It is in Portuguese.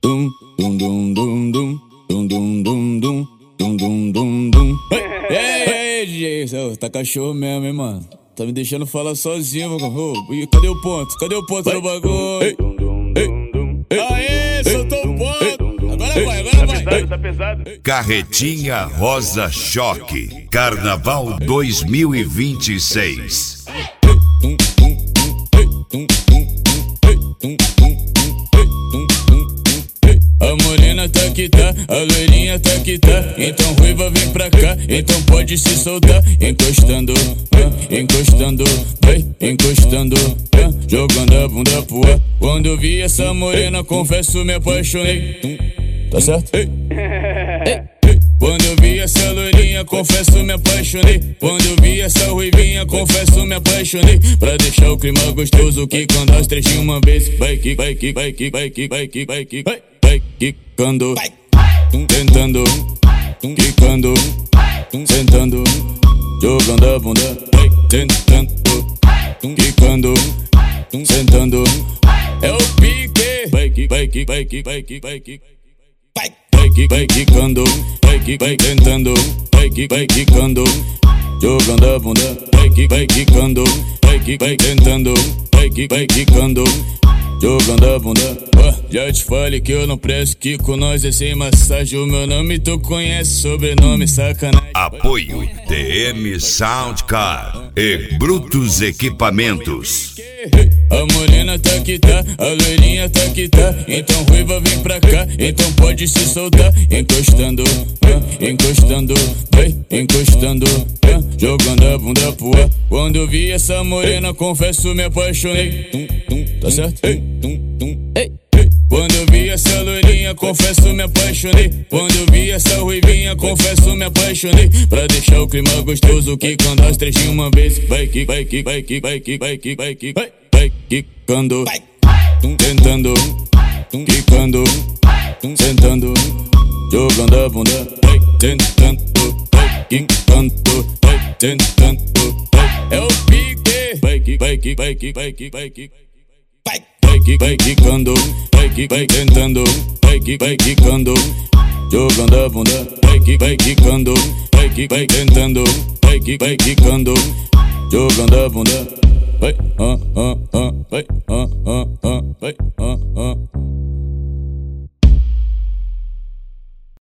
Dum dum dum dum dum dum dum dum dum dum dum dum dum. Ei, DJ, tá cachorro mesmo, hein, mano? Tá me deixando falar sozinho, mano. Cadê o ponto? Cadê o ponto do bagulho? Aê, soltou o ponto. Agora vai, agora vai. Tá pesado. Carretinha Rosa Choque, Carnaval 2026. A morena tá que tá, a loirinha tá que tá. Então ruiva vem pra cá, então pode se soltar. Encostando, encostando, encostando, jogando a bunda pro ar. Quando eu vi essa morena, confesso me apaixonei. Tá certo? Quando eu vi essa loirinha, confesso me apaixonei. Quando eu vi essa ruivinha, confesso me apaixonei. Pra deixar o clima gostoso, que quando as três de uma vez vai que, vai que, vai que, vai que, vai que, vai que, vai quicando, tentando, quicando, sentando, jogando a bunda, tentando, quicando, sentando. É o pique, vai que, vai que, vai que, vai que, vai que, vai quicando, vai tentando, vai quicando, jogando a bunda, vai quicando, vai tentando, vai quicando, jogando a bunda. Já te falei que eu não presto, que com nós é sem massagem. O meu nome tu conhece, sobrenome sacanagem. Apoio TM Soundcar e Brutus Equipamentos. A morena tá que tá, a loirinha tá que tá. Então ruiva vem pra cá, então pode se soltar. Encostando, encostando, encostando, jogando a bunda pro ar. Quando eu vi essa morena, confesso me apaixonei. Tá certo? Quando eu vi essa loirinha, confesso me apaixonei. Quando eu vi essa ruivinha, confesso me apaixonei. Pra deixar o clima gostoso, que quando as três de uma vez vai que, vai que, vai que, vai que, vai que, vai que, vai quicando, tentando, quicando, sentando, jogando a bunda, tentando, quicando, tentando. É o pique, vai que, vai que, vai que, vai que, vai que, vai quicando, vai tentando, vai quicando, jogando a bunda, vai quicando, vai tentando, vai quicando, jogando a bunda, vai, vai, vai.